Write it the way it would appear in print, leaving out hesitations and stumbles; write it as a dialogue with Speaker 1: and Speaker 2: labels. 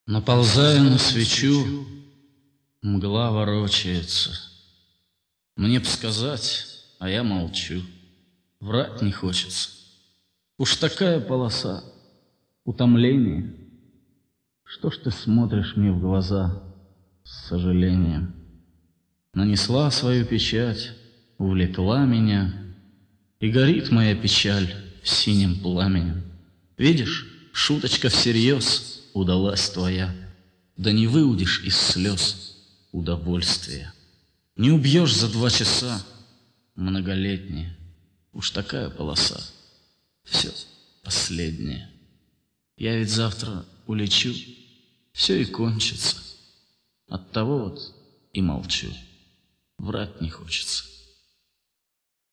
Speaker 1: Наползая на свечу, мгла ворочается. Мне б сказать, а я молчу. Врать не хочется. Уж такая полоса, утомление. Что ж ты смотришь мне в глаза с сожалением? Нанесла свою печать, увлекла меня, и горит моя печаль синим пламенем. Видишь, шуточка всерьез удалась твоя, да не выудишь из слез удовольствия. Не убьешь за 2 часа многолетние. Уж такая полоса, все последнее. Я ведь завтра улечу, все и кончится. Оттого вот и молчу, врать не хочется.